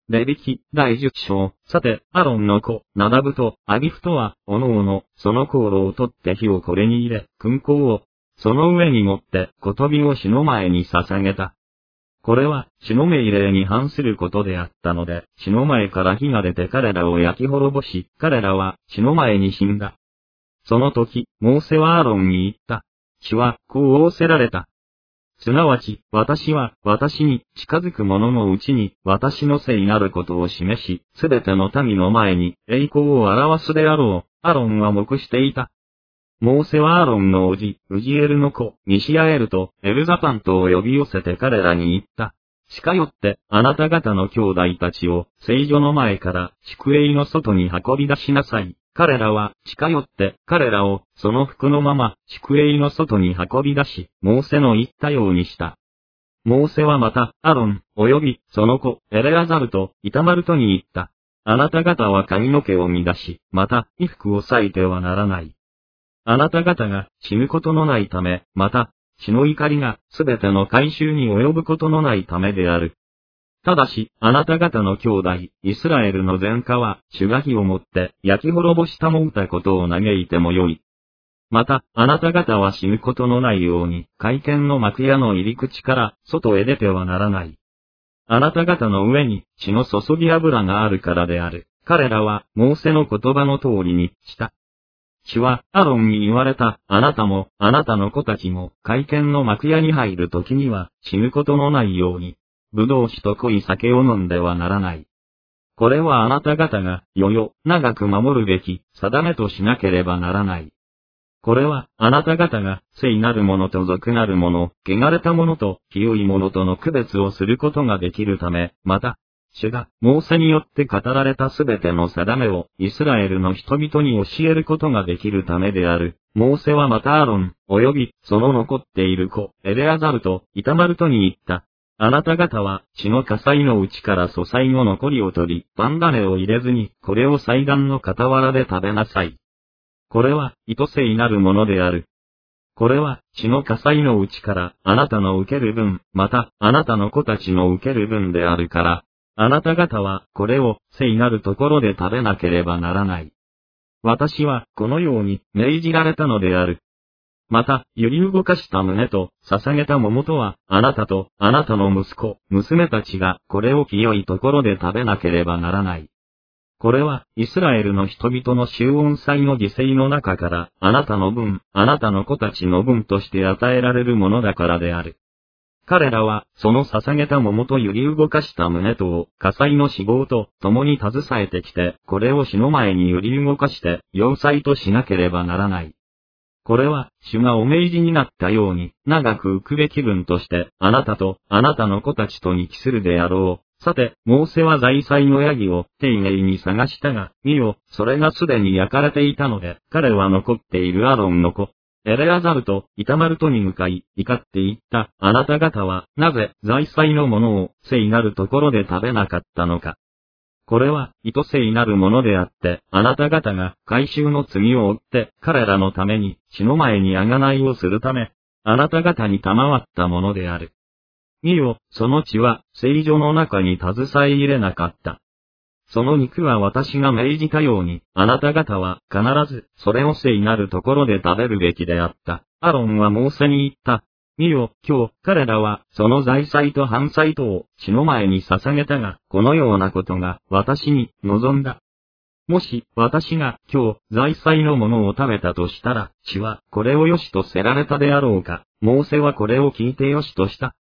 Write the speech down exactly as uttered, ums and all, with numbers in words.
レビ記だいじゅっ章。さて、アロンの子、ナダブとアビフとは、おのおの、その香炉を取って火をこれに入れ、勲香を、その上に持って、小飛びを主の前に捧げた。これは、主の命令に反することであったので、主の前から火が出て彼らを焼き滅ぼし、彼らは、主の前に死んだ。その時、モーセはアロンに言った。主は、こう仰せられた。すなわち、私は、私に近づく者のうちに、私の聖なることを示し、すべての民の前に、栄光を表すであろう。アロンは黙していた。モーセはアロンの叔父、ウジエルの子、ミシアエルとエルザパントを呼び寄せて彼らに言った。近寄って、あなた方の兄弟たちを、聖所の前から、宿営の外に運び出しなさい。彼らは、近寄って、彼らを、その服のまま、宿営の外に運び出し、モーセの言ったようにした。モーセはまた、アロン、及び、その子、エレアザルと、イタマルトに言った。あなた方は髪の毛を乱し、また、衣服を裂いてはならない。あなた方が、死ぬことのないため、また、死の怒りが、すべての改宗に及ぶことのないためである。ただし、あなた方の兄弟、イスラエルの前科は、主が火をもって、焼き滅ぼしたもうたことを嘆いてもよい。また、あなた方は死ぬことのないように、会見の幕屋の入り口から、外へ出てはならない。あなた方の上に、血の注ぎ油があるからである。彼らは、モーセの言葉の通りに、した。主は、アロンに言われた。あなたも、あなたの子たちも、会見の幕屋に入るときには、死ぬことのないように、ブドウ酒と濃い酒を飲んではならない。これはあなた方が、よよ、長く守るべき、定めとしなければならない。これは、あなた方が、聖なる者と俗なる者、汚れた者と、清い者との区別をすることができるため、また、主が、モーセによって語られたすべての定めを、イスラエルの人々に教えることができるためである。モーセはまたアロン、及び、その残っている子、エレアザルと、イタマルトに言った。あなた方は、血の火災のうちから素菜の残りを取り、バンダネを入れずに、これを祭壇の傍らで食べなさい。これは、意図聖なるものである。これは、血の火災のうちから、あなたの受ける分、また、あなたの子たちの受ける分であるから、あなた方は、これを、聖なるところで食べなければならない。私は、このように、命じられたのである。また、揺り動かした胸と、捧げた桃とは、あなたと、あなたの息子、娘たちが、これを清いところで食べなければならない。これは、イスラエルの人々の集音祭の犠牲の中から、あなたの分、あなたの子たちの分として与えられるものだからである。彼らは、その捧げた桃と揺り動かした胸とを、火災の死亡と共に携えてきて、これを主の前に揺り動かして、要祭としなければならない。これは、主がお命じになったように、長く浮くべき分として、あなたと、あなたの子たちとに帰するであろう。さて、モーセは財祭のヤギを丁寧に探したが、見よ、それがすでに焼かれていたので、彼は残っているアロンの子、エレアザルとイタマルトに向かい、怒って言った。あなた方は、なぜ、財祭のものを、聖なるところで食べなかったのか。これは、意図聖なるものであって、あなた方が、改宗の罪を負って、彼らのために、主の前に贖いをするため、あなた方に賜ったものである。見よ、その血は、聖所の中に携え入れなかった。その肉は私が命じたように、あなた方は、必ず、それを聖なるところで食べるべきであった。アロンはモーセに言った。見よ、今日、彼らは、その財祭と燔祭とを、主の前に捧げたが、このようなことが、私に、望んだ。もし、私が、今日、財祭のものを食べたとしたら、主は、これをよしとせられたであろうか。モーセはこれを聞いてよしとした。